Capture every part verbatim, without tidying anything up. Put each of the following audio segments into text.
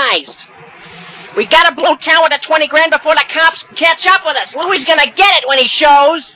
organized. We gotta blow town with the twenty grand before the cops catch up with us. Louie's gonna get it when he shows.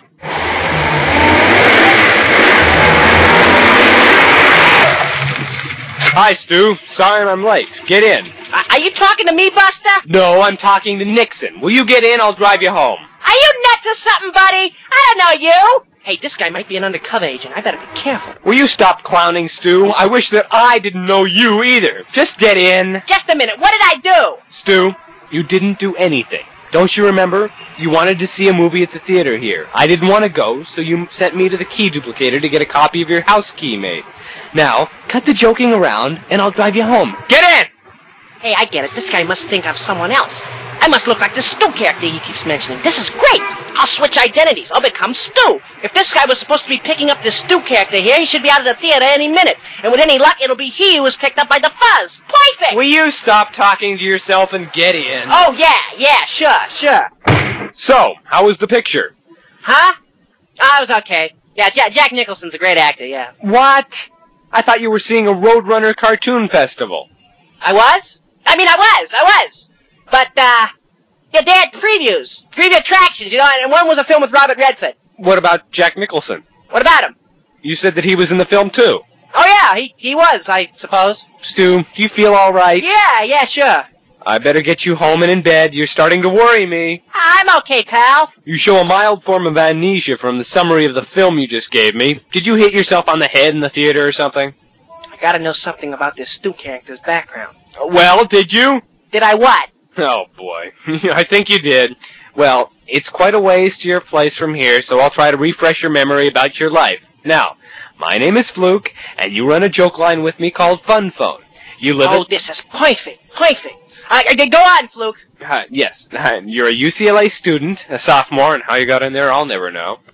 Hi, Stu. Sorry I'm late. Get in. Uh, are you talking to me, Buster? No, I'm talking to Nixon. Will you get in? I'll drive you home. Are you nuts or something, buddy? I don't know you. Hey, this guy might be an undercover agent. I better be careful. Will you stop clowning, Stu? I wish that I didn't know you either. Just get in. Just a minute. What did I do? Stu, you didn't do anything. Don't you remember? You wanted to see a movie at the theater here. I didn't want to go, so you sent me to the key duplicator to get a copy of your house key made. Now, cut the joking around, and I'll drive you home. Get in! Hey, I get it. This guy must think I'm someone else. I must look like the Stu character he keeps mentioning. This is great. I'll switch identities. I'll become Stu. If this guy was supposed to be picking up this Stu character here, he should be out of the theater any minute. And with any luck, it'll be he who was picked up by the fuzz. Perfect! Will you stop talking to yourself and get in? Oh, yeah, yeah, sure, sure. So, how was the picture? Huh? Oh, it was okay. Yeah, Jack, Jack Nicholson's a great actor, yeah. What? I thought you were seeing a Roadrunner cartoon festival. I was? I mean, I was, I was. But, uh, yeah, they had previews. Preview attractions, you know, and one was a film with Robert Redford. What about Jack Nicholson? What about him? You said that he was in the film, too. Oh, yeah, he, he was, I suppose. Stu, do you feel all right? Yeah, yeah, sure. I better get you home and in bed. You're starting to worry me. I'm okay, pal. You show a mild form of amnesia from the summary of the film you just gave me. Did you hit yourself on the head in the theater or something? I gotta know something about this Stu character's background. Well, did you? Did I what? Oh, boy. I think you did. Well, it's quite a ways to your place from here, so I'll try to refresh your memory about your life. Now, my name is Fluke, and you run a joke line with me called Fun Phone. You live Oh, at... this is perfect, perfect. I, I, go on, Fluke. Uh, yes, uh, you're a U C L A student, a sophomore, and how you got in there I'll never know.